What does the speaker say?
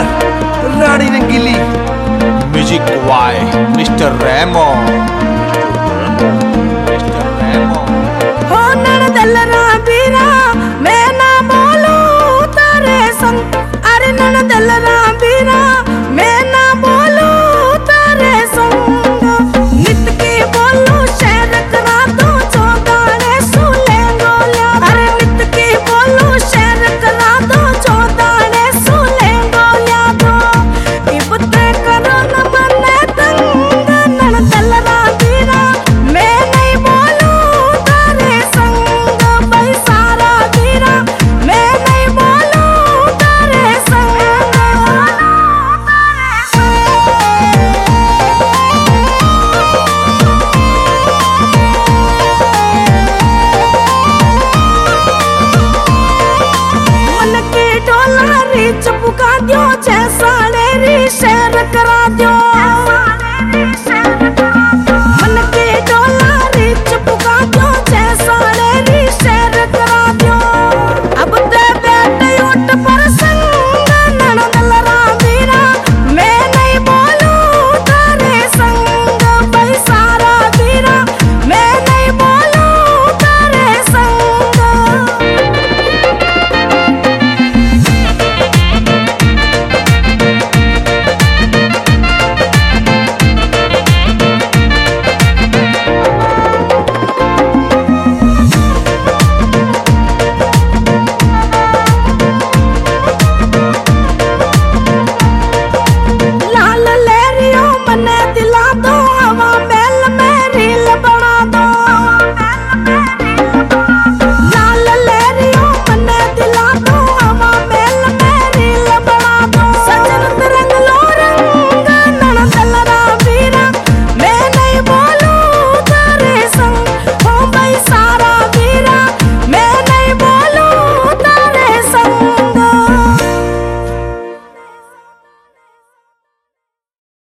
Singer Rani Rangeeli, music by mister रेमो। हो ननदल्लरा बीरा मैं ना बोलूं तेरे संग, अरे ननदल्लरा बीरा मैं ना बोलूं तेरे संग। नित की बोलूं शेर करा दो चौदाने सुले गोलिया, अरे नित की बोलूं शेर करा दो चौदाने सुले गोलिया दो। इबते करो न मने तंग ननदल्लरा बीरा मैं नहीं बोलूं तेरे संग, भाई सारा बीरा मैं नहीं बोलूं तेरे संग। मन की डोला री चपुका दियो जैसा री शेर करा